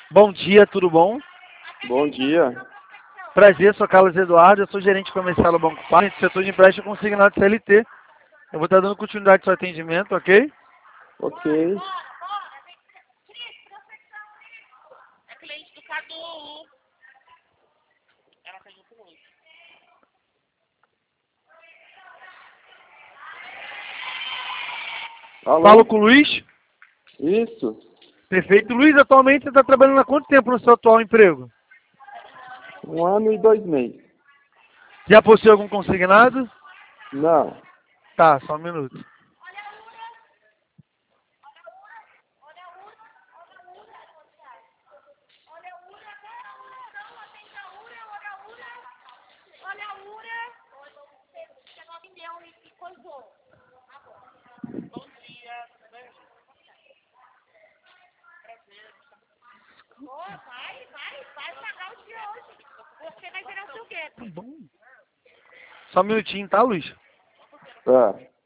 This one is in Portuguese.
Bom dia, tudo bom? Bom dia. Prazer, sou Carlos Eduardo, eu sou gerente comercial do Banco Par, setor de empréstimo consignado CLT. Eu vou estar dando continuidade ao seu atendimento, ok? Ok. É cliente do Cadu. Ela tá junto comigo. Alô? Falo com o Luiz. Isso. Perfeito. Luiz, atualmente você está trabalhando há quanto tempo no seu atual emprego? 1 ano e 2 meses. Já possui algum consignado? Não. Tá, só um minuto. Bom dia, tudo bem? Vai pagar o dia hoje. Você vai virar o seu gueto. Tá bom. Só um minutinho, tá, Luiz? Tá.